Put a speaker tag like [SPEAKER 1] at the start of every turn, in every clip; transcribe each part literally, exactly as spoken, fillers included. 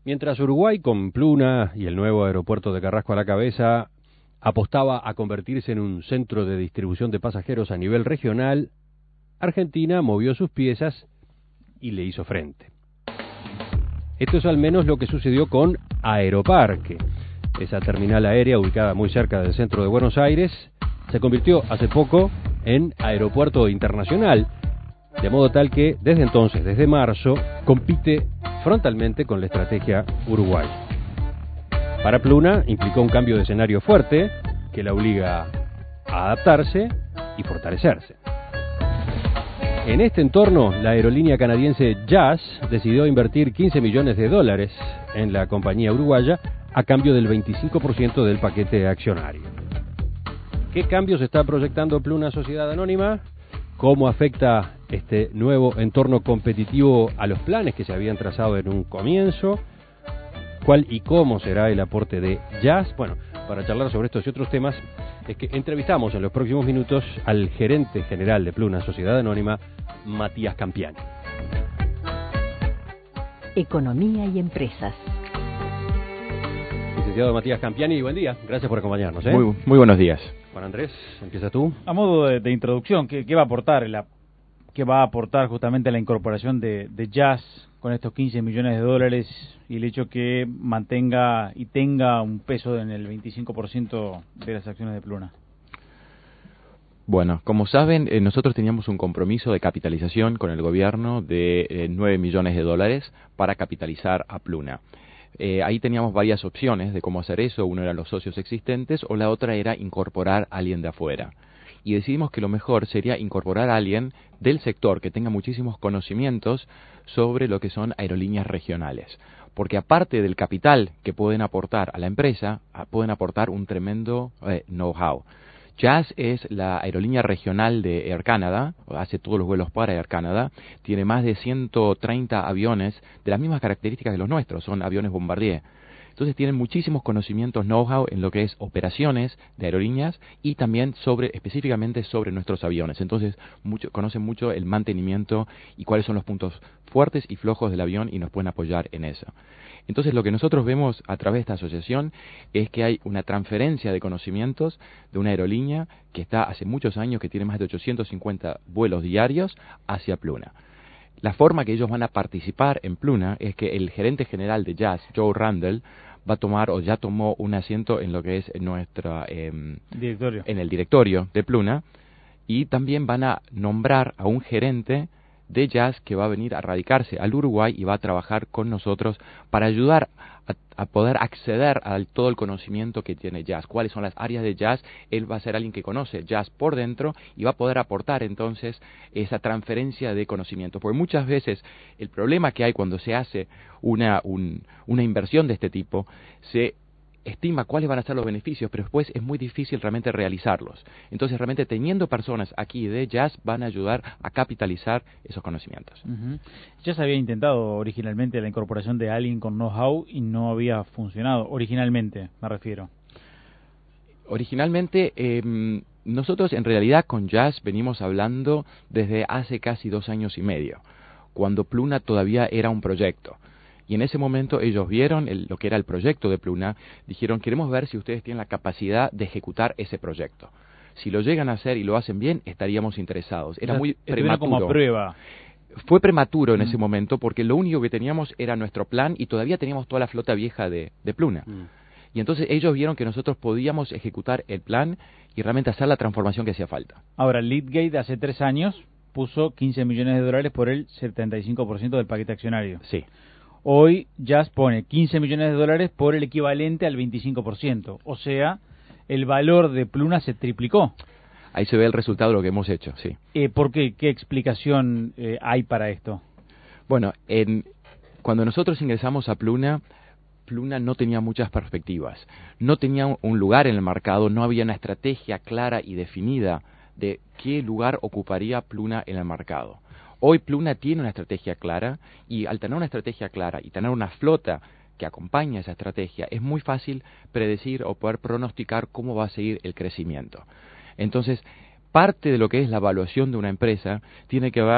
[SPEAKER 1] Mientras Uruguay, con Pluna y el nuevo aeropuerto de Carrasco a la cabeza, apostaba a convertirse en un centro de distribución de pasajeros a nivel regional, Argentina movió sus piezas y le hizo frente. Esto es al menos lo que sucedió con Aeroparque. Esa terminal aérea ubicada muy cerca del centro de Buenos Aires se convirtió hace poco en aeropuerto internacional, de modo tal que desde entonces, desde marzo, compite frontalmente con la estrategia Uruguay. Para Pluna implicó un cambio de escenario fuerte que la obliga a adaptarse y fortalecerse. En este entorno, la aerolínea canadiense Jazz decidió invertir quince millones de dólares en la compañía uruguaya a cambio del veinticinco por ciento del paquete accionario. ¿Qué cambios está proyectando Pluna Sociedad Anónima? ¿Cómo afecta este nuevo entorno competitivo a los planes que se habían trazado en un comienzo? ¿Cuál y cómo será el aporte de Jazz? Bueno, para charlar sobre estos y otros temas, es que entrevistamos en los próximos minutos al gerente general de Pluna Sociedad Anónima, Matías Campiani.
[SPEAKER 2] Economía y empresas.
[SPEAKER 1] Licenciado Matías Campiani, buen día. Gracias por acompañarnos. ¿eh?
[SPEAKER 3] Muy, muy buenos días.
[SPEAKER 1] Juan Andrés, empieza tú.
[SPEAKER 4] A modo de, de introducción, ¿qué, qué va a aportar la, qué va a aportar justamente la incorporación de, de Jazz con estos quince millones de dólares y el hecho que mantenga y tenga un peso en el veinticinco por ciento de las acciones de Pluna?
[SPEAKER 3] Bueno, como saben, eh, nosotros teníamos un compromiso de capitalización con el gobierno de eh, nueve millones de dólares para capitalizar a Pluna. Eh, ahí teníamos varias opciones de cómo hacer eso. Uno eran los socios existentes o la otra era incorporar a alguien de afuera. Y decidimos que lo mejor sería incorporar a alguien del sector que tenga muchísimos conocimientos sobre lo que son aerolíneas regionales. Porque aparte del capital que pueden aportar a la empresa, pueden aportar un tremendo eh, know-how. Jazz es la aerolínea regional de Air Canada, hace todos los vuelos para Air Canada, tiene más de ciento treinta aviones de las mismas características de los nuestros, son aviones Bombardier. Entonces tienen muchísimos conocimientos, know-how en lo que es operaciones de aerolíneas y también sobre específicamente sobre nuestros aviones. Entonces mucho, conocen mucho el mantenimiento y cuáles son los puntos fuertes y flojos del avión y nos pueden apoyar en eso. Entonces lo que nosotros vemos a través de esta asociación es que hay una transferencia de conocimientos de una aerolínea que está hace muchos años, que tiene más de ochocientos cincuenta vuelos diarios hacia Pluna. La forma que ellos van a participar en Pluna es que el gerente general de Jazz, Joe Randall, va a tomar o ya tomó un asiento en lo que es nuestra eh,
[SPEAKER 4] directorio.
[SPEAKER 3] en el directorio de Pluna, y también van a nombrar a un gerente de Jazz que va a venir a radicarse al Uruguay y va a trabajar con nosotros para ayudar a, a poder acceder a todo el conocimiento que tiene Jazz. ¿Cuáles son las áreas de Jazz? Él va a ser alguien que conoce Jazz por dentro y va a poder aportar entonces esa transferencia de conocimiento. Porque muchas veces el problema que hay cuando se hace una, un, una inversión de este tipo, se estima cuáles van a ser los beneficios, pero después es muy difícil realmente realizarlos. Entonces, realmente teniendo personas aquí de Jazz van a ayudar a capitalizar esos conocimientos.
[SPEAKER 4] Uh-huh. Ya se había intentado originalmente la incorporación de alguien con know-how y no había funcionado. Originalmente, me refiero.
[SPEAKER 3] Originalmente, eh, nosotros en realidad con Jazz venimos hablando desde hace casi dos años y medio, cuando Pluna todavía era un proyecto. Y en ese momento ellos vieron el, lo que era el proyecto de Pluna, dijeron, queremos ver si ustedes tienen la capacidad de ejecutar ese proyecto. Si lo llegan a hacer y lo hacen bien, estaríamos interesados. Era o sea, muy prematuro.
[SPEAKER 4] Como prueba.
[SPEAKER 3] Fue prematuro en
[SPEAKER 4] mm.
[SPEAKER 3] ese momento porque lo único que teníamos era nuestro plan y todavía teníamos toda la flota vieja de, de Pluna. Mm. Y entonces ellos vieron que nosotros podíamos ejecutar el plan y realmente hacer la transformación que hacía falta.
[SPEAKER 4] Ahora, Leadgate hace tres años puso quince millones de dólares por el setenta y cinco por ciento del paquete accionario.
[SPEAKER 3] Sí.
[SPEAKER 4] Hoy Jazz pone quince millones de dólares por el equivalente al veinticinco por ciento. O sea, el valor de Pluna se triplicó.
[SPEAKER 3] Ahí se ve el resultado de lo que hemos hecho, sí.
[SPEAKER 4] Eh, ¿Por qué? ¿Qué explicación eh, hay para esto?
[SPEAKER 3] Bueno, en, cuando nosotros ingresamos a Pluna, Pluna no tenía muchas perspectivas. No tenía un lugar en el mercado, no había una estrategia clara y definida de qué lugar ocuparía Pluna en el mercado. Hoy Pluna tiene una estrategia clara y al tener una estrategia clara y tener una flota que acompaña esa estrategia, es muy fácil predecir o poder pronosticar cómo va a seguir el crecimiento. Entonces, parte de lo que es la evaluación de una empresa tiene que ver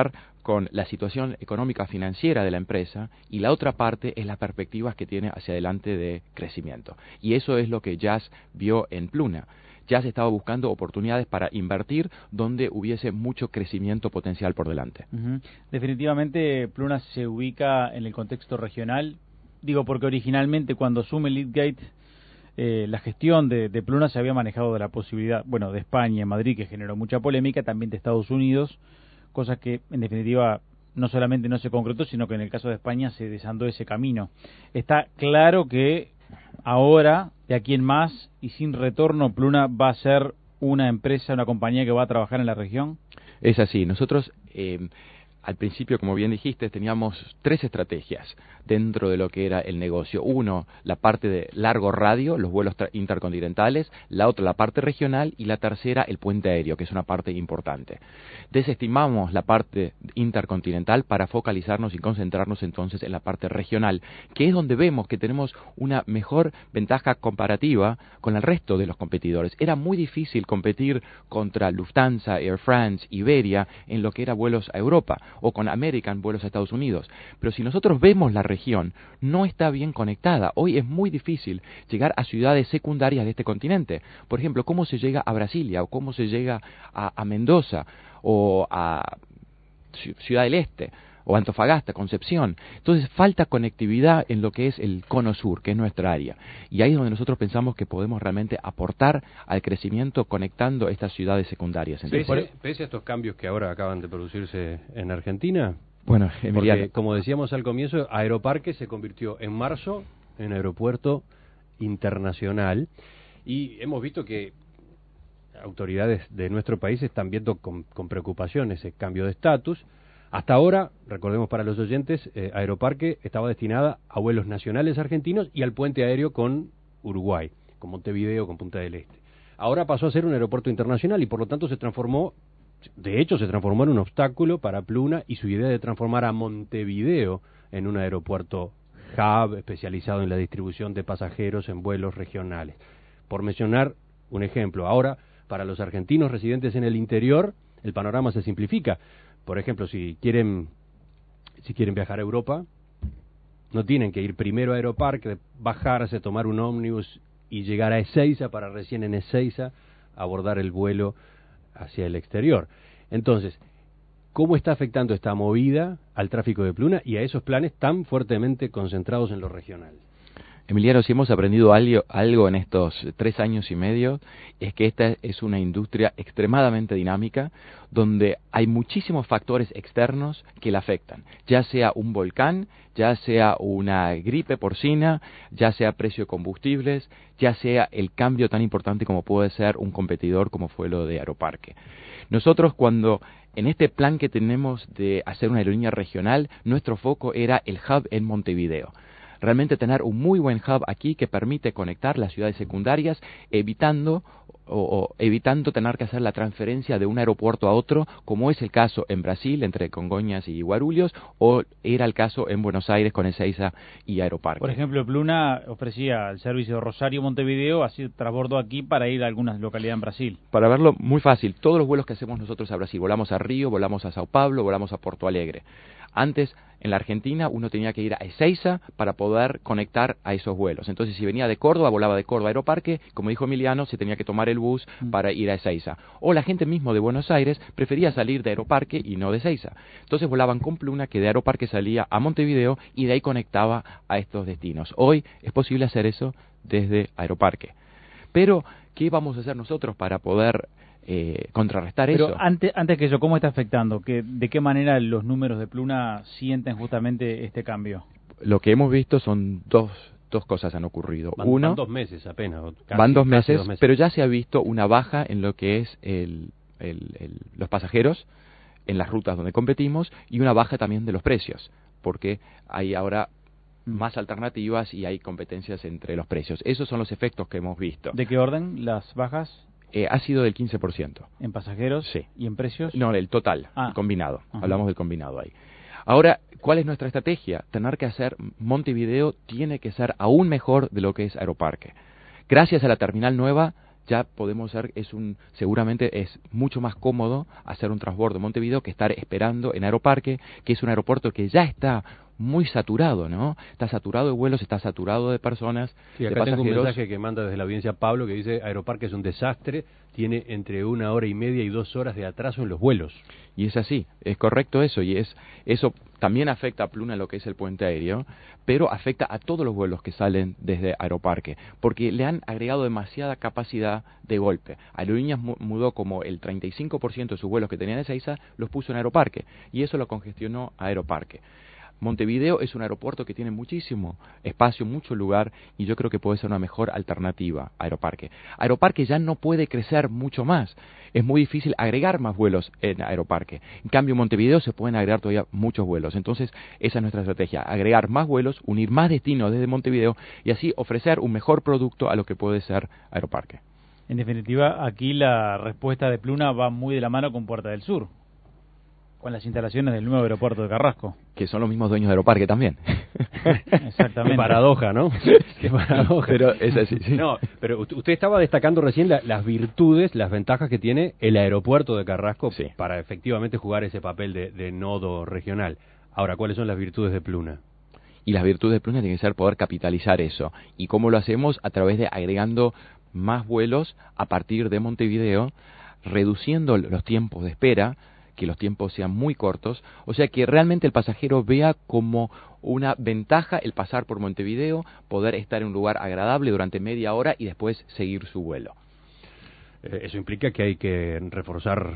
[SPEAKER 3] con la situación económica financiera de la empresa, y la otra parte es las perspectivas que tiene hacia adelante de crecimiento. Y eso es lo que Jazz vio en Pluna. Jazz estaba buscando oportunidades para invertir donde hubiese mucho crecimiento potencial por delante.
[SPEAKER 4] Uh-huh. Definitivamente Pluna se ubica en el contexto regional, digo porque originalmente cuando asume Leadgate, eh, la gestión de, de Pluna se había manejado de la posibilidad, bueno, de España, Madrid, que generó mucha polémica, también de Estados Unidos, cosa que en definitiva no solamente no se concretó, sino que en el caso de España se desandó ese camino. Está claro que ahora, de aquí en más, y sin retorno, Pluna va a ser una empresa, una compañía que va a trabajar en la región.
[SPEAKER 3] Es así. Nosotros, eh, al principio, como bien dijiste, teníamos tres estrategias dentro de lo que era el negocio. Uno, la parte de largo radio, los vuelos intercontinentales; la otra, la parte regional; y la tercera, el puente aéreo, que es una parte importante. Desestimamos la parte intercontinental para focalizarnos y concentrarnos entonces en la parte regional, que es donde vemos que tenemos una mejor ventaja comparativa con el resto de los competidores. Era muy difícil competir contra Lufthansa, Air France, Iberia en lo que era vuelos a Europa, o con American, vuelos a Estados Unidos. Pero si nosotros vemos la región, no está bien conectada. Hoy es muy difícil llegar a ciudades secundarias de este continente. Por ejemplo, ¿cómo se llega a Brasilia? ¿O cómo se llega a, a Mendoza? ¿O a Ciudad del Este? ¿O Antofagasta, Concepción? Entonces falta conectividad en lo que es el cono sur, que es nuestra área. Y ahí es donde nosotros pensamos que podemos realmente aportar al crecimiento conectando estas ciudades secundarias.
[SPEAKER 1] Pese, pese a estos cambios que ahora acaban de producirse en Argentina,
[SPEAKER 3] bueno, Emiliano,
[SPEAKER 1] porque, como decíamos al comienzo, Aeroparque se convirtió en marzo en aeropuerto internacional, y hemos visto que autoridades de nuestro país están viendo con, con preocupación ese cambio de estatus. Hasta ahora, recordemos para los oyentes, eh, Aeroparque estaba destinada a vuelos nacionales argentinos y al puente aéreo con Uruguay, con Montevideo, con Punta del Este. Ahora pasó a ser un aeropuerto internacional y por lo tanto se transformó, de hecho se transformó en un obstáculo para Pluna y su idea de transformar a Montevideo en un aeropuerto hub especializado en la distribución de pasajeros en vuelos regionales. Por mencionar un ejemplo, ahora para los argentinos residentes en el interior el panorama se simplifica. Por ejemplo, si quieren si quieren viajar a Europa, no tienen que ir primero a Aeroparque, bajarse, tomar un ómnibus y llegar a Ezeiza para recién en Ezeiza abordar el vuelo hacia el exterior. Entonces, ¿cómo está afectando esta movida al tráfico de Pluna y a esos planes tan fuertemente concentrados en lo regional?
[SPEAKER 3] Emiliano, si hemos aprendido algo, algo en estos tres años y medio, es que esta es una industria extremadamente dinámica, donde hay muchísimos factores externos que la afectan, ya sea un volcán, ya sea una gripe porcina, ya sea precio de combustibles, ya sea el cambio tan importante como puede ser un competidor como fue lo de Aeroparque. Nosotros, cuando en este plan que tenemos de hacer una aerolínea regional, nuestro foco era el hub en Montevideo. Realmente tener un muy buen hub aquí que permite conectar las ciudades secundarias, evitando o, o evitando tener que hacer la transferencia de un aeropuerto a otro, como es el caso en Brasil, entre Congonhas y Guarulhos, o era el caso en Buenos Aires con Ezeiza y Aeroparque.
[SPEAKER 4] Por ejemplo, Pluna ofrecía el servicio Rosario-Montevideo, así transbordó aquí para ir a algunas localidades en Brasil.
[SPEAKER 3] Para verlo, muy fácil, todos los vuelos que hacemos nosotros a Brasil, volamos a Río, volamos a Sao Paulo, volamos a Porto Alegre. Antes, en la Argentina, uno tenía que ir a Ezeiza para poder conectar a esos vuelos. Entonces, si venía de Córdoba, volaba de Córdoba a Aeroparque, como dijo Emiliano, se tenía que tomar el bus para ir a Ezeiza. O la gente mismo de Buenos Aires prefería salir de Aeroparque y no de Ezeiza. Entonces volaban con Pluna, que de Aeroparque salía a Montevideo y de ahí conectaba a estos destinos. Hoy es posible hacer eso desde Aeroparque. Pero, ¿qué vamos a hacer nosotros para poder eh, contrarrestar
[SPEAKER 4] Pero
[SPEAKER 3] eso?
[SPEAKER 4] Pero antes, antes que eso, ¿cómo está afectando? ¿Que, ¿De qué manera los números de Pluna sienten justamente este cambio?
[SPEAKER 3] Lo que hemos visto son dos, dos cosas han ocurrido.
[SPEAKER 1] Van,
[SPEAKER 3] Uno,
[SPEAKER 1] van dos meses apenas. Casi,
[SPEAKER 3] van dos meses,
[SPEAKER 1] dos meses,
[SPEAKER 3] pero ya se ha visto una baja en lo que es el, el, el, los pasajeros en las rutas donde competimos y una baja también de los precios, porque hay ahora más alternativas y hay competencias entre los precios. Esos son los efectos que hemos visto.
[SPEAKER 4] ¿De qué orden las bajas?
[SPEAKER 3] Eh, ha sido del quince por ciento.
[SPEAKER 4] ¿En pasajeros?
[SPEAKER 3] Sí.
[SPEAKER 4] ¿Y en precios?
[SPEAKER 3] No, el total,
[SPEAKER 4] ah.
[SPEAKER 3] el combinado.
[SPEAKER 4] Ajá.
[SPEAKER 3] Hablamos del combinado ahí. Ahora, ¿cuál es nuestra estrategia? Tener que hacer Montevideo tiene que ser aún mejor de lo que es Aeroparque. Gracias a la terminal nueva, ya podemos ser, es un, seguramente es mucho más cómodo hacer un transbordo en Montevideo que estar esperando en Aeroparque, que es un aeropuerto que ya está muy saturado, ¿no? Está saturado de vuelos, está saturado de personas,
[SPEAKER 1] sí,
[SPEAKER 3] de
[SPEAKER 1] acá
[SPEAKER 3] pasajeros.
[SPEAKER 1] tengo un mensaje que manda desde la audiencia Pablo que dice: Aeroparque es un desastre, tiene entre una hora y media y dos horas de atraso en los vuelos.
[SPEAKER 3] Y es así, es correcto eso, y es eso también afecta a Pluna, lo que es el puente aéreo, pero afecta a todos los vuelos que salen desde Aeroparque, porque le han agregado demasiada capacidad de golpe. Aerolíneas mu mudó como el treinta y cinco por ciento de sus vuelos que tenían en Ezeiza, los puso en Aeroparque, y eso lo congestionó a Aeroparque. Montevideo es un aeropuerto que tiene muchísimo espacio, mucho lugar, y yo creo que puede ser una mejor alternativa a Aeroparque. Aeroparque ya no puede crecer mucho más. Es muy difícil agregar más vuelos en Aeroparque. En cambio, en Montevideo se pueden agregar todavía muchos vuelos. Entonces, esa es nuestra estrategia. Agregar más vuelos, unir más destinos desde Montevideo y así ofrecer un mejor producto a lo que puede ser Aeroparque.
[SPEAKER 4] En definitiva, aquí la respuesta de Pluna va muy de la mano con Puerta del Sur, con las instalaciones del nuevo aeropuerto de Carrasco.
[SPEAKER 3] Que son los mismos dueños de Aeroparque también.
[SPEAKER 4] Exactamente.
[SPEAKER 1] Qué paradoja, ¿no? Qué paradoja.
[SPEAKER 3] Pero es así, sí.
[SPEAKER 1] No, pero usted estaba destacando recién la, las virtudes, las ventajas que tiene el aeropuerto de Carrasco, sí, para efectivamente jugar ese papel de, de nodo regional. Ahora, ¿cuáles son las virtudes de Pluna?
[SPEAKER 3] Y las virtudes de Pluna tienen que ser poder capitalizar eso. ¿Y cómo lo hacemos? A través de agregando más vuelos a partir de Montevideo, reduciendo los tiempos de espera, que los tiempos sean muy cortos, o sea que realmente el pasajero vea como una ventaja el pasar por Montevideo, poder estar en un lugar agradable durante media hora y después seguir su vuelo.
[SPEAKER 1] Eh, eso implica que hay que reforzar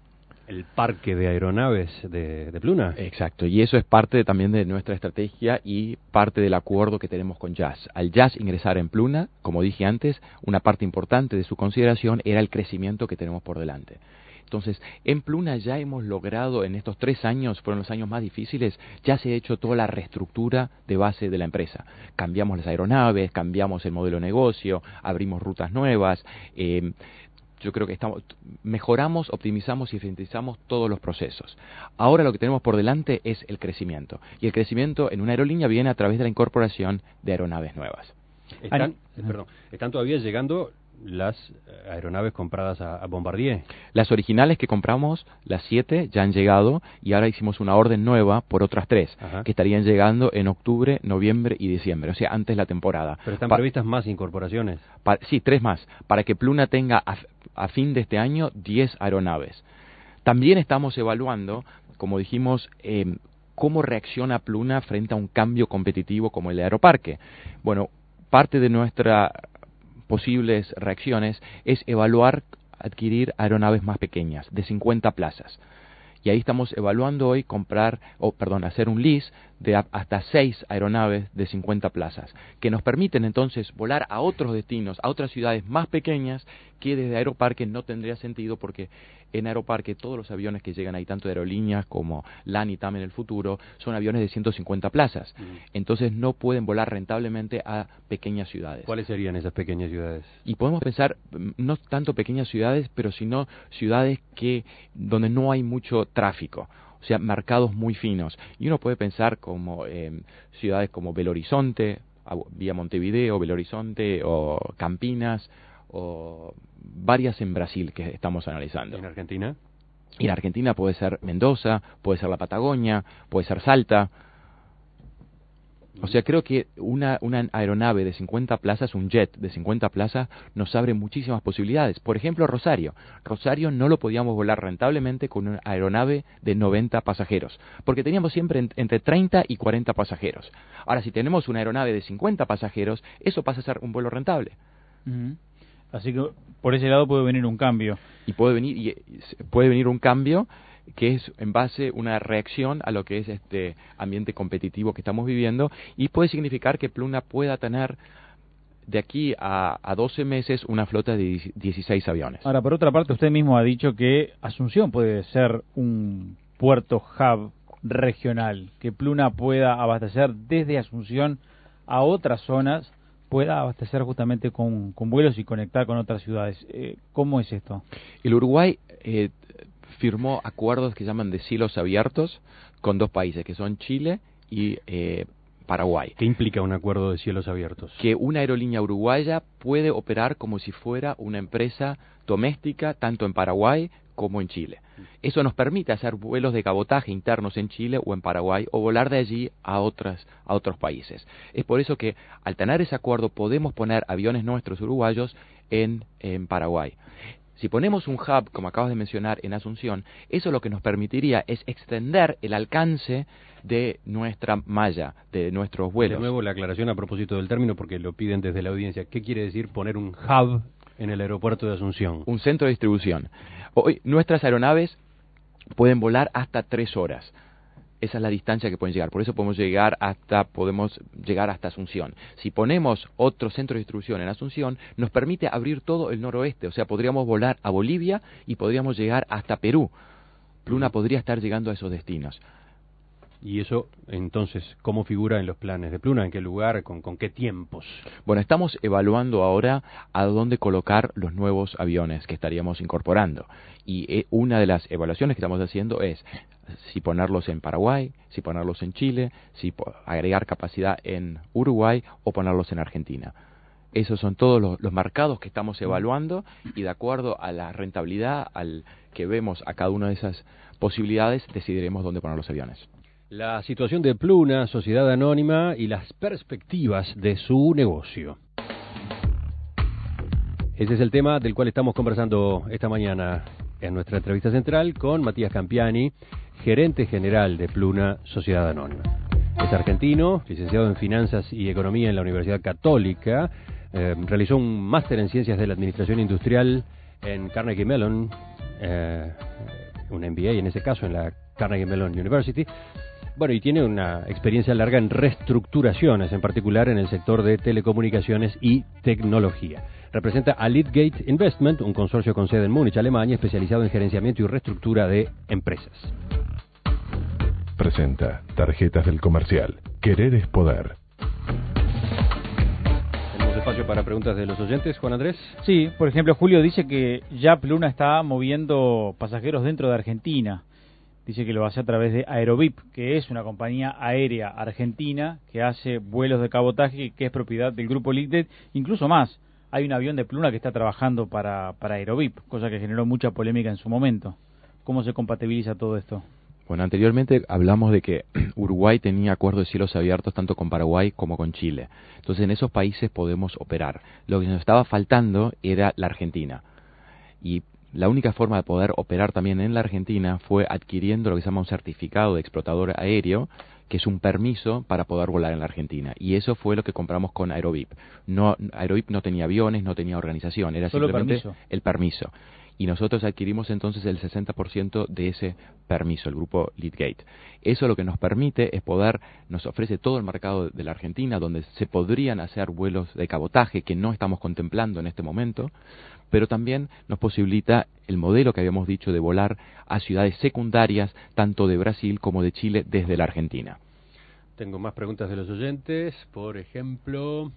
[SPEAKER 1] el parque de aeronaves de, de Pluna.
[SPEAKER 3] Exacto, y eso es parte de, también de nuestra estrategia y parte del acuerdo que tenemos con Jazz. Al Jazz ingresar en Pluna, como dije antes, una parte importante de su consideración era el crecimiento que tenemos por delante. Entonces, en Pluna ya hemos logrado, en estos tres años, fueron los años más difíciles, ya se ha hecho toda la reestructura de base de la empresa. Cambiamos las aeronaves, cambiamos el modelo de negocio, abrimos rutas nuevas, eh, yo creo que estamos, mejoramos, optimizamos y eficientizamos todos los procesos. Ahora lo que tenemos por delante es el crecimiento. Y el crecimiento en una aerolínea viene a través de la incorporación de aeronaves nuevas.
[SPEAKER 1] Están, eh, perdón, están todavía llegando las aeronaves compradas a, a Bombardier.
[SPEAKER 3] Las originales que compramos, las siete, ya han llegado y ahora hicimos una orden nueva por otras tres, Ajá. que estarían llegando en octubre, noviembre y diciembre, o sea, antes de la temporada.
[SPEAKER 1] ¿Pero están
[SPEAKER 3] pa
[SPEAKER 1] previstas más incorporaciones?
[SPEAKER 3] Pa sí, tres más, para que Pluna tenga a, a fin de este año diez aeronaves. También estamos evaluando, como dijimos, eh, cómo reacciona Pluna frente a un cambio competitivo como el de Aeroparque. Bueno, parte de nuestra posibles reacciones es evaluar adquirir aeronaves más pequeñas, de cincuenta plazas. Y ahí estamos evaluando hoy comprar, o perdón, hacer un lease de a, hasta seis aeronaves de cincuenta plazas, que nos permiten entonces volar a otros destinos, a otras ciudades más pequeñas, que desde Aeroparque no tendría sentido, porque en Aeroparque todos los aviones que llegan ahí, tanto de aerolíneas como LAN y TAM en el futuro, son aviones de ciento cincuenta plazas. Mm. Entonces no pueden volar rentablemente a pequeñas ciudades.
[SPEAKER 1] ¿Cuáles serían esas pequeñas ciudades?
[SPEAKER 3] Y podemos pensar, no tanto pequeñas ciudades, pero sino ciudades que donde no hay mucho tráfico. O sea, mercados muy finos. Y uno puede pensar como eh, ciudades como Belo Horizonte, vía Montevideo, Belo Horizonte, o Campinas, o varias en Brasil que estamos analizando.
[SPEAKER 1] ¿En Argentina?
[SPEAKER 3] Y en Argentina puede ser Mendoza, puede ser la Patagonia, puede ser Salta. O sea, creo que una, una aeronave de cincuenta plazas, un jet de cincuenta plazas, nos abre muchísimas posibilidades. Por ejemplo, Rosario. Rosario no lo podíamos volar rentablemente con una aeronave de noventa pasajeros, porque teníamos siempre en, entre treinta y cuarenta pasajeros. Ahora, si tenemos una aeronave de cincuenta pasajeros, eso pasa a ser un vuelo rentable.
[SPEAKER 4] Uh-huh. Así que por ese lado puede venir un cambio.
[SPEAKER 3] Y puede venir, y puede venir un cambio que es en base a una reacción a lo que es este ambiente competitivo que estamos viviendo, y puede significar que Pluna pueda tener de aquí a, a doce meses una flota de dieciséis aviones.
[SPEAKER 4] Ahora, por otra parte, usted mismo ha dicho que Asunción puede ser un puerto hub regional, que Pluna pueda abastecer desde Asunción a otras zonas, pueda abastecer justamente con, con vuelos y conectar con otras ciudades. Eh, ¿Cómo es esto?
[SPEAKER 3] El Uruguay eh, firmó acuerdos que llaman de cielos abiertos con dos países, que son Chile y eh, Paraguay.
[SPEAKER 1] ¿Qué implica un acuerdo de cielos abiertos?
[SPEAKER 3] Que una aerolínea uruguaya puede operar como si fuera una empresa doméstica, tanto en Paraguay como en Chile. Eso nos permite hacer vuelos de cabotaje internos en Chile o en Paraguay, o volar de allí a otras, a otros países. Es por eso que al tener ese acuerdo podemos poner aviones nuestros uruguayos en, en Paraguay. Si ponemos un hub, como acabas de mencionar, en Asunción, eso lo que nos permitiría es extender el alcance de nuestra malla, de nuestros vuelos.
[SPEAKER 1] De nuevo la aclaración a propósito del término, porque lo piden desde la audiencia. ¿Qué quiere decir poner un hub en el aeropuerto de Asunción?
[SPEAKER 3] Un centro de distribución. Hoy nuestras aeronaves pueden volar hasta tres horas. Esa es la distancia que pueden llegar. Por eso podemos llegar hasta podemos llegar hasta Asunción. Si ponemos otro centro de distribución en Asunción, nos permite abrir todo el noroeste. O sea, podríamos volar a Bolivia y podríamos llegar hasta Perú. Pluna podría estar llegando a esos destinos.
[SPEAKER 1] ¿Y eso, entonces, cómo figura en los planes de Pluna? ¿En qué lugar? ¿Con, con qué tiempos?
[SPEAKER 3] Bueno, estamos evaluando ahora a dónde colocar los nuevos aviones que estaríamos incorporando. Y eh, una de las evaluaciones que estamos haciendo es si ponerlos en Paraguay, si ponerlos en Chile, si agregar capacidad en Uruguay o ponerlos en Argentina. Esos son todos los, los mercados que estamos evaluando, y de acuerdo a la rentabilidad al que vemos a cada una de esas posibilidades, decidiremos dónde poner los aviones.
[SPEAKER 1] La situación de Pluna, sociedad anónima, y las perspectivas de su negocio. Ese es el tema del cual estamos conversando esta mañana en nuestra entrevista central con Matías Campiani, gerente general de Pluna, sociedad anónima. Es argentino, licenciado en Finanzas y Economía en la Universidad Católica, eh, realizó un máster en Ciencias de la Administración Industrial en Carnegie Mellon, eh, un M B A en ese caso en la Carnegie Mellon University. Bueno, y tiene una experiencia larga en reestructuraciones, en particular en el sector de telecomunicaciones y tecnología. Representa a Leadgate Investment, un consorcio con sede en Múnich, Alemania, especializado en gerenciamiento y reestructura de empresas.
[SPEAKER 5] Presenta Tarjetas del Comercial. Querer es poder.
[SPEAKER 1] ¿Tenemos espacio para preguntas de los oyentes, Juan Andrés?
[SPEAKER 4] Sí, por ejemplo, Julio dice que ya Pluna está moviendo pasajeros dentro de Argentina. Dice que lo hace a través de Aerovip, que es una compañía aérea argentina que hace vuelos de cabotaje, que es propiedad del grupo Leadgate. Incluso más, hay un avión de Pluna que está trabajando para, para Aerovip, cosa que generó mucha polémica en su momento. ¿Cómo se compatibiliza todo esto?
[SPEAKER 3] Bueno, anteriormente hablamos de que Uruguay tenía acuerdos de cielos abiertos tanto con Paraguay como con Chile. Entonces, en esos países podemos operar. Lo que nos estaba faltando era la Argentina. Y la única forma de poder operar también en la Argentina fue adquiriendo lo que se llama un certificado de explotador aéreo, que es un permiso para poder volar en la Argentina. Y eso fue lo que compramos con Aerovip. No, Aerovip no tenía aviones, no tenía organización, era
[SPEAKER 4] Solo
[SPEAKER 3] simplemente
[SPEAKER 4] permiso.
[SPEAKER 3] el permiso. Y nosotros adquirimos entonces el sesenta por ciento de ese permiso, el grupo Leadgate. Eso lo que nos permite es poder, nos ofrece todo el mercado de la Argentina, donde se podrían hacer vuelos de cabotaje que no estamos contemplando en este momento, pero también nos posibilita el modelo que habíamos dicho de volar a ciudades secundarias, tanto de Brasil como de Chile, desde la Argentina.
[SPEAKER 1] Tengo más preguntas de los oyentes. Por ejemplo,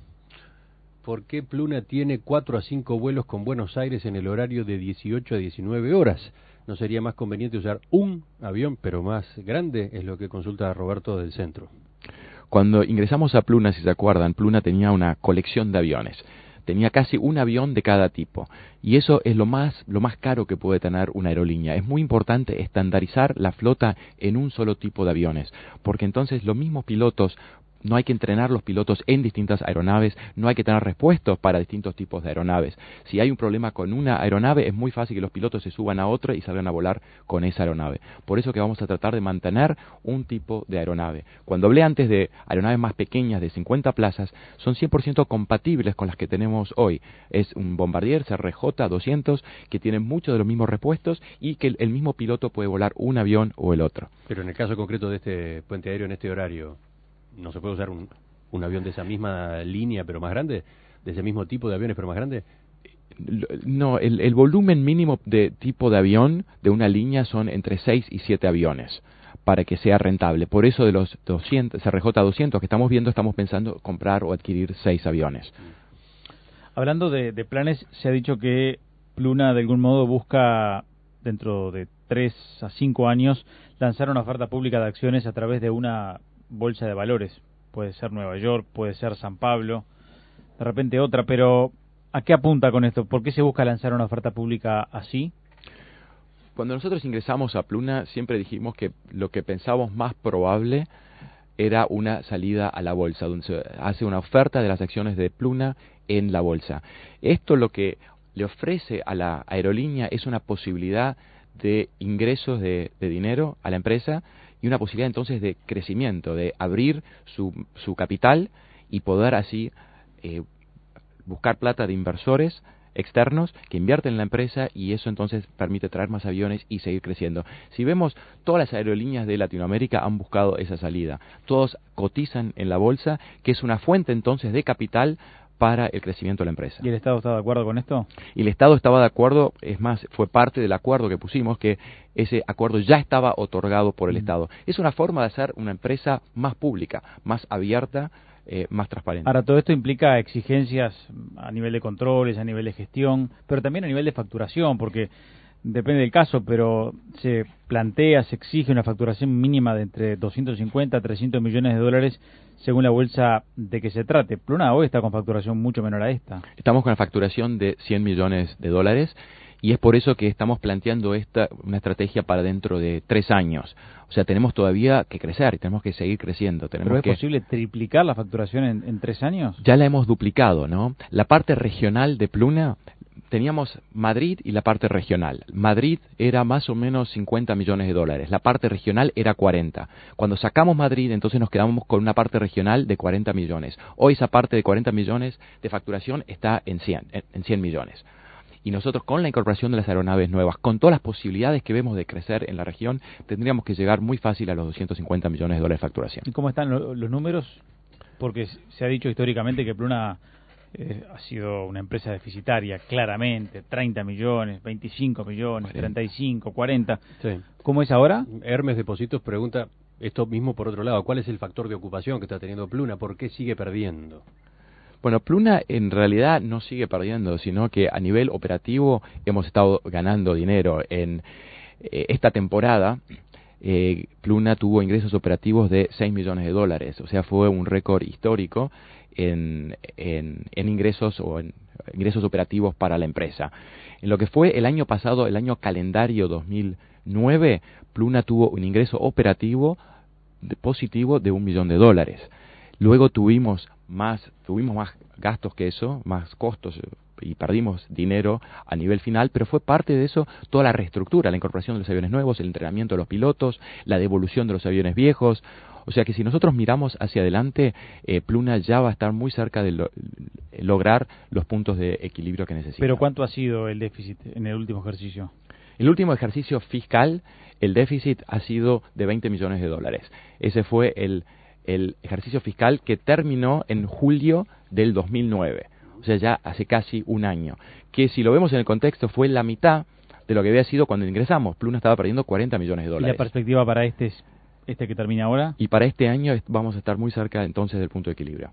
[SPEAKER 1] ¿por qué Pluna tiene cuatro a cinco vuelos con Buenos Aires en el horario de dieciocho a diecinueve horas? ¿No sería más conveniente usar un avión, pero más grande? Es lo que consulta Roberto del Centro.
[SPEAKER 3] Cuando ingresamos a Pluna, si se acuerdan, Pluna tenía una colección de aviones. Tenía casi un avión de cada tipo. Y eso es lo más, lo más caro que puede tener una aerolínea. Es muy importante estandarizar la flota en un solo tipo de aviones, porque entonces los mismos pilotos, no hay que entrenar los pilotos en distintas aeronaves, no hay que tener repuestos para distintos tipos de aeronaves. Si hay un problema con una aeronave, es muy fácil que los pilotos se suban a otra y salgan a volar con esa aeronave. Por eso que vamos a tratar de mantener un tipo de aeronave. Cuando hablé antes de aeronaves más pequeñas de cincuenta plazas, son cien por ciento compatibles con las que tenemos hoy. Es un Bombardier C R J doscientos que tiene muchos de los mismos repuestos y que el, el mismo piloto puede volar un avión o el otro.
[SPEAKER 1] Pero en el caso concreto de este puente aéreo en este horario, ¿no se puede usar un, un avión de esa misma línea pero más grande? ¿De ese mismo tipo de aviones pero más grande?
[SPEAKER 3] No, el, el volumen mínimo de tipo de avión de una línea son entre seis y siete aviones para que sea rentable. Por eso de los doscientos, C R J doscientos que estamos viendo, estamos pensando comprar o adquirir seis aviones.
[SPEAKER 4] Hablando de, de planes, se ha dicho que Pluna de algún modo busca, dentro de tres a cinco años, lanzar una oferta pública de acciones a través de una bolsa de valores. puede ser Nueva York, puede ser San Pablo, de repente otra, pero ¿a qué apunta con esto? ¿Por qué se busca lanzar una oferta pública así?
[SPEAKER 3] Cuando nosotros ingresamos a Pluna, siempre dijimos que lo que pensábamos más probable era una salida a la bolsa, donde se hace una oferta de las acciones de Pluna en la bolsa. Esto lo que le ofrece a la aerolínea es una posibilidad de ingresos de, de dinero a la empresa y una posibilidad entonces de crecimiento, de abrir su, su capital y poder así eh, buscar plata de inversores externos que invierten en la empresa, y eso entonces permite traer más aviones y seguir creciendo. Si vemos, todas las aerolíneas de Latinoamérica han buscado esa salida. Todos cotizan en la bolsa, que es una fuente entonces de capital para el crecimiento de la empresa.
[SPEAKER 4] ¿Y el Estado está de acuerdo con esto?
[SPEAKER 3] Y el Estado estaba de acuerdo, es más, fue parte del acuerdo que pusimos, que ese acuerdo ya estaba otorgado por el mm. Estado. Es una forma de hacer una empresa más pública, más abierta, eh, más transparente.
[SPEAKER 4] Ahora, todo esto implica exigencias a nivel de controles, a nivel de gestión, pero también a nivel de facturación, porque depende del caso, pero se plantea, se exige una facturación mínima de entre doscientos cincuenta a trescientos millones de dólares según la bolsa de que se trate. Pluna hoy está con facturación mucho menor a esta.
[SPEAKER 3] Estamos con la facturación de cien millones de dólares y es por eso que estamos planteando esta una estrategia para dentro de tres años. O sea, tenemos todavía que crecer y tenemos que seguir creciendo. Tenemos
[SPEAKER 4] ¿Pero es
[SPEAKER 3] que...
[SPEAKER 4] posible triplicar la facturación en, en tres años?
[SPEAKER 3] Ya la hemos duplicado, ¿no? La parte regional de Pluna, teníamos Madrid y la parte regional. Madrid era más o menos cincuenta millones de dólares. La parte regional era cuarenta. Cuando sacamos Madrid, entonces nos quedamos con una parte regional de cuarenta millones. Hoy esa parte de cuarenta millones de facturación está en cien, en cien millones. Y nosotros, con la incorporación de las aeronaves nuevas, con todas las posibilidades que vemos de crecer en la región, tendríamos que llegar muy fácil a los doscientos cincuenta millones de dólares de facturación.
[SPEAKER 4] ¿Y cómo están lo, los números? Porque se ha dicho históricamente que Pluna Eh, ha sido una empresa deficitaria, claramente, treinta millones, veinticinco millones, cuarenta. treinta y cinco, cuarenta.
[SPEAKER 1] Sí.
[SPEAKER 4] ¿Cómo es ahora?
[SPEAKER 1] Hermes Depósitos pregunta esto mismo por otro lado, ¿cuál es el factor de ocupación que está teniendo Pluna? ¿Por qué sigue perdiendo?
[SPEAKER 3] Bueno, Pluna en realidad no sigue perdiendo, sino que a nivel operativo hemos estado ganando dinero. En eh, esta temporada, eh, Pluna tuvo ingresos operativos de seis millones de dólares, o sea, fue un récord histórico En, en, en ingresos o en ingresos operativos para la empresa. En lo que fue el año pasado, el año calendario dos mil nueve, Pluna tuvo un ingreso operativo de, positivo de un millón de dólares. Luego tuvimos más, tuvimos más gastos que eso, más costos, y perdimos dinero a nivel final, pero fue parte de eso toda la reestructura, la incorporación de los aviones nuevos, el entrenamiento de los pilotos, la devolución de los aviones viejos. O sea que si nosotros miramos hacia adelante, eh, Pluna ya va a estar muy cerca de lo, lograr los puntos de equilibrio que necesita.
[SPEAKER 4] ¿Pero cuánto ha sido el déficit en el último ejercicio?
[SPEAKER 3] En el último ejercicio fiscal, el déficit ha sido de veinte millones de dólares. Ese fue el, el ejercicio fiscal que terminó en julio del dos mil nueve. O sea, ya hace casi un año. Que si lo vemos en el contexto, fue la mitad de lo que había sido cuando ingresamos. Pluna estaba perdiendo cuarenta millones de dólares.
[SPEAKER 4] ¿Y la perspectiva para este es este que termina ahora?
[SPEAKER 3] Y para este año vamos a estar muy cerca entonces del punto de equilibrio.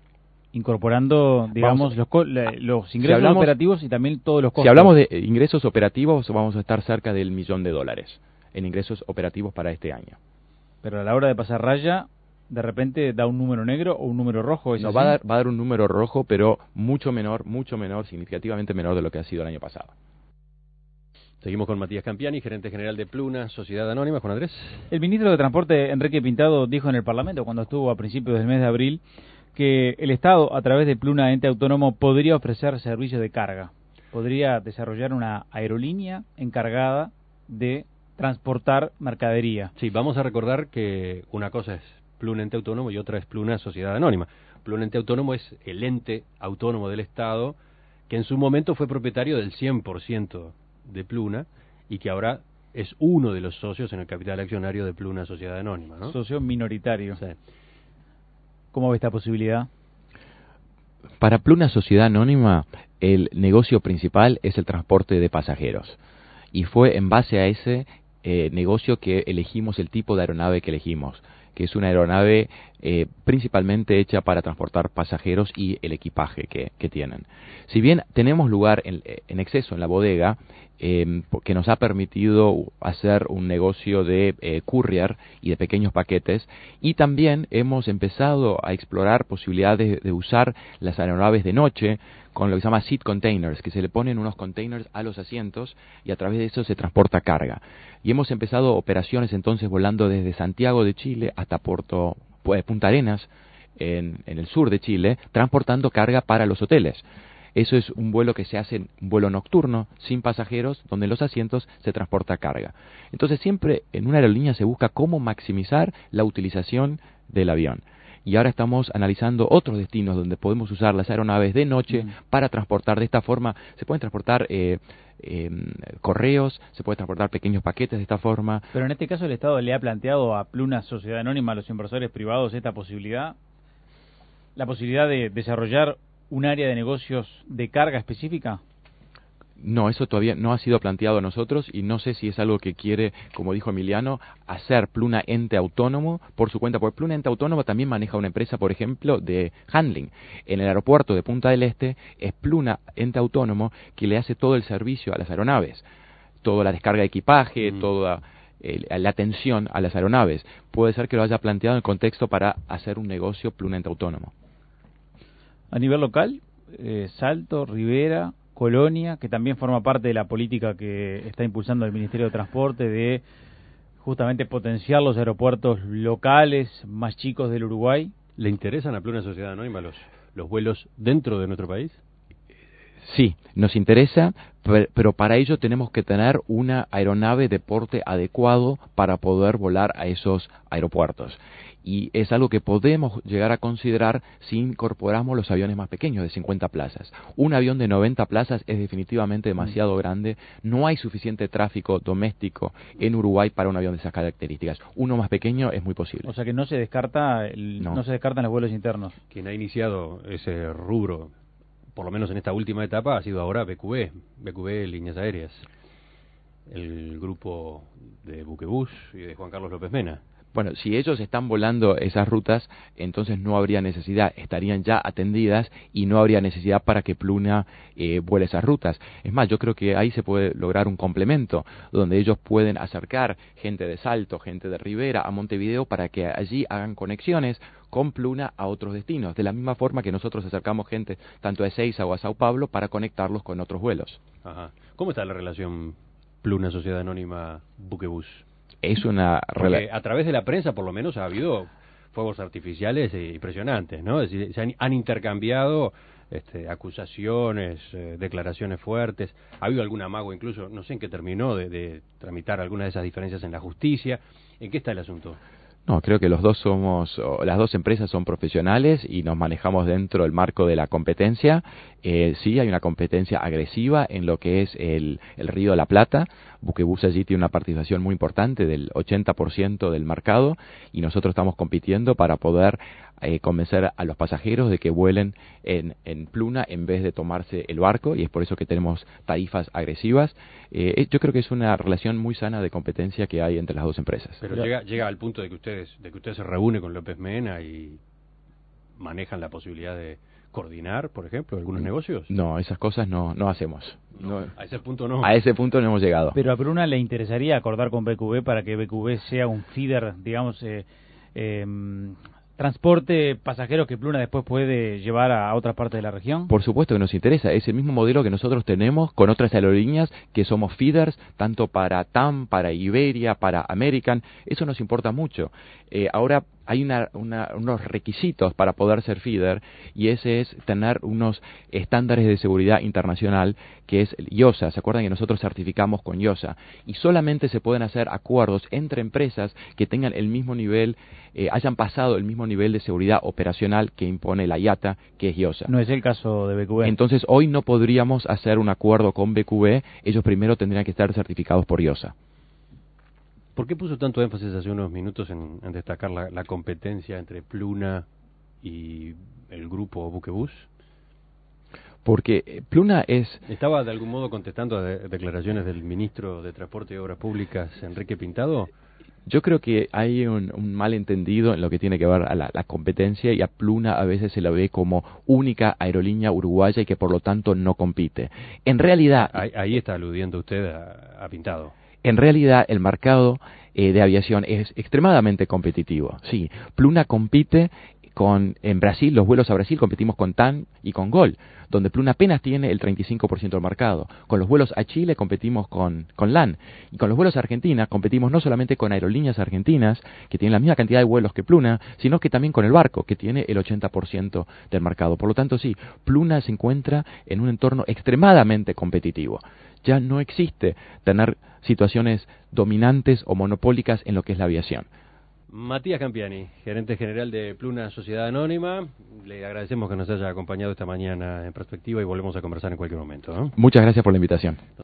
[SPEAKER 4] Incorporando, digamos, vamos, los, los ingresos si hablamos, operativos y también todos los costos.
[SPEAKER 3] Si hablamos de ingresos operativos, vamos a estar cerca del millón de dólares en ingresos operativos para este año.
[SPEAKER 4] Pero a la hora de pasar raya, de repente da un número negro o un número rojo. ¿Es
[SPEAKER 3] no,
[SPEAKER 4] así?
[SPEAKER 3] va a, dar, va a dar un número rojo, pero mucho menor, mucho menor, significativamente menor de lo que ha sido el año pasado.
[SPEAKER 1] Seguimos con Matías Campiani, gerente general de Pluna, Sociedad Anónima. Juan Andrés.
[SPEAKER 4] El ministro de Transporte, Enrique Pintado, dijo en el Parlamento, cuando estuvo a principios del mes de abril, que el Estado, a través de Pluna, ente autónomo, podría ofrecer servicios de carga. Podría desarrollar una aerolínea encargada de transportar mercadería.
[SPEAKER 1] Sí, vamos a recordar que una cosa es Pluna ente autónomo y otra es Pluna Sociedad Anónima. Pluna ente autónomo es el ente autónomo del Estado que en su momento fue propietario del cien por ciento de Pluna y que ahora es uno de los socios en el capital accionario de Pluna Sociedad Anónima, ¿no?
[SPEAKER 4] Socio minoritario.
[SPEAKER 1] Sí.
[SPEAKER 4] ¿Cómo ve esta posibilidad?
[SPEAKER 3] Para Pluna Sociedad Anónima, el negocio principal es el transporte de pasajeros. Y fue en base a ese eh, negocio que elegimos el tipo de aeronave que elegimos, que es una aeronave eh, principalmente hecha para transportar pasajeros y el equipaje que, que tienen. Si bien tenemos lugar en, en exceso en la bodega, eh, que nos ha permitido hacer un negocio de eh, courier y de pequeños paquetes, y también hemos empezado a explorar posibilidades de, de usar las aeronaves de noche con lo que se llama seat containers, que se le ponen unos containers a los asientos y a través de eso se transporta carga. Y hemos empezado operaciones entonces volando desde Santiago de Chile hasta Puerto, Punta Arenas, en, en el sur de Chile, transportando carga para los hoteles. Eso es un vuelo que se hace, un vuelo nocturno, sin pasajeros, donde en los asientos se transporta carga. Entonces siempre en una aerolínea se busca cómo maximizar la utilización del avión. Y ahora estamos analizando otros destinos donde podemos usar las aeronaves de noche mm. para transportar de esta forma. Se pueden transportar eh, eh, correos, se pueden transportar pequeños paquetes de esta forma.
[SPEAKER 4] Pero en este caso el Estado le ha planteado a Pluna Sociedad Anónima, a los inversores privados, esta posibilidad, la posibilidad de desarrollar un área de negocios de carga específica.
[SPEAKER 3] No, eso todavía no ha sido planteado a nosotros y no sé si es algo que quiere, como dijo Emiliano, hacer Pluna ente autónomo por su cuenta, porque Pluna ente autónomo también maneja una empresa, por ejemplo, de handling. En el aeropuerto de Punta del Este es Pluna ente autónomo que le hace todo el servicio a las aeronaves, toda la descarga de equipaje, mm. toda eh, la atención a las aeronaves. Puede ser que lo haya planteado en el contexto para hacer un negocio Pluna ente autónomo.
[SPEAKER 4] A nivel local, eh, Salto, Rivera, Colonia, que también forma parte de la política que está impulsando el Ministerio de Transporte de justamente potenciar los aeropuertos locales más chicos del Uruguay.
[SPEAKER 1] ¿Le interesan a Pluna Sociedad Anónima los, los vuelos dentro de nuestro país?
[SPEAKER 3] Sí, nos interesa, pero para ello tenemos que tener una aeronave de porte adecuado para poder volar a esos aeropuertos. Y es algo que podemos llegar a considerar si incorporamos los aviones más pequeños de cincuenta plazas. Un avión de noventa plazas es definitivamente demasiado grande. No hay suficiente tráfico doméstico en Uruguay para un avión de esas características. Uno más pequeño es muy posible.
[SPEAKER 4] O sea que no se descarta el, no. no se descartan los vuelos internos.
[SPEAKER 1] Quien ha iniciado ese rubro, por lo menos en esta última etapa, ha sido ahora B Q B, B Q B Líneas Aéreas, el grupo de Buquebus y de Juan Carlos López Mena.
[SPEAKER 3] Bueno, si ellos están volando esas rutas, entonces no habría necesidad, estarían ya atendidas y no habría necesidad para que Pluna eh, vuele esas rutas. Es más, yo creo que ahí se puede lograr un complemento, donde ellos pueden acercar gente de Salto, gente de Rivera a Montevideo para que allí hagan conexiones con Pluna a otros destinos, de la misma forma que nosotros acercamos gente tanto a Ezeiza o a Sao Paulo para conectarlos con otros vuelos.
[SPEAKER 1] Ajá. ¿Cómo está la relación Pluna Sociedad Anónima Buquebus?
[SPEAKER 3] Es una
[SPEAKER 1] Porque a través de la prensa por lo menos ha habido fuegos artificiales impresionantes, ¿no? Es decir, se han, han intercambiado este, acusaciones, eh, declaraciones fuertes. Ha habido algún amago incluso, no sé en qué terminó, de, de tramitar algunas de esas diferencias en la justicia. ¿En qué está el asunto?
[SPEAKER 3] No, creo que los dos somos, las dos empresas son profesionales y nos manejamos dentro del marco de la competencia. Eh, sí, hay una competencia agresiva en lo que es el, el Río de la Plata. Buquebus allí tiene una participación muy importante del ochenta por ciento del mercado y nosotros estamos compitiendo para poder eh, convencer a los pasajeros de que vuelen en, en Pluna en vez de tomarse el barco, y es por eso que tenemos tarifas agresivas. Eh, yo creo que es una relación muy sana de competencia que hay entre las dos empresas.
[SPEAKER 1] Pero llega, llega al punto de que ustedes de que usted se reúne con López Mena y manejan la posibilidad de coordinar, por ejemplo, algunos negocios.
[SPEAKER 3] No, esas cosas no no hacemos.
[SPEAKER 1] No, a ese punto no.
[SPEAKER 3] A ese punto no hemos llegado.
[SPEAKER 4] Pero a Pluna le interesaría acordar con B Q B para que B Q B sea un feeder, digamos, eh, eh, transporte pasajeros que Pluna después puede llevar a otras partes de la región.
[SPEAKER 3] Por supuesto que nos interesa. Es el mismo modelo que nosotros tenemos con otras aerolíneas que somos feeders, tanto para T A M, para Iberia, para American. Eso nos importa mucho. Eh, ahora hay una, una, unos requisitos para poder ser feeder, y ese es tener unos estándares de seguridad internacional, que es I O S A. ¿Se acuerdan que nosotros certificamos con I O S A? Y solamente se pueden hacer acuerdos entre empresas que tengan el mismo nivel, eh, hayan pasado el mismo nivel de seguridad operacional que impone la I A T A, que es I O S A.
[SPEAKER 4] No es el caso de B Q B.
[SPEAKER 3] Entonces hoy no podríamos hacer un acuerdo con B Q B, ellos primero tendrían que estar certificados por I O S A.
[SPEAKER 1] ¿Por qué puso tanto énfasis hace unos minutos en, en destacar la, la competencia entre Pluna y el grupo Buquebus?
[SPEAKER 3] Porque Pluna es...
[SPEAKER 1] ¿Estaba de algún modo contestando a de, declaraciones del ministro de Transporte y Obras Públicas, Enrique Pintado?
[SPEAKER 3] Yo creo que hay un, un malentendido en lo que tiene que ver a la, la competencia, y a Pluna a veces se la ve como única aerolínea uruguaya y que por lo tanto no compite. En realidad...
[SPEAKER 1] Ahí, ahí está aludiendo usted a, a Pintado.
[SPEAKER 3] En realidad el mercado eh, de aviación es extremadamente competitivo. Sí, Pluna compite con, en Brasil, los vuelos a Brasil competimos con TAM y con Gol, donde Pluna apenas tiene el treinta y cinco por ciento del mercado. Con los vuelos a Chile competimos con, con LAN. Y con los vuelos a Argentina competimos no solamente con aerolíneas argentinas, que tienen la misma cantidad de vuelos que Pluna, sino que también con el Barco, que tiene el ochenta por ciento del mercado. Por lo tanto, sí, Pluna se encuentra en un entorno extremadamente competitivo. Ya no existe tener situaciones dominantes o monopólicas en lo que es la aviación.
[SPEAKER 1] Matías Campiani, gerente general de Pluna Sociedad Anónima, le agradecemos que nos haya acompañado esta mañana en Perspectiva y volvemos a conversar en cualquier momento, ¿no?
[SPEAKER 3] Muchas gracias por la invitación.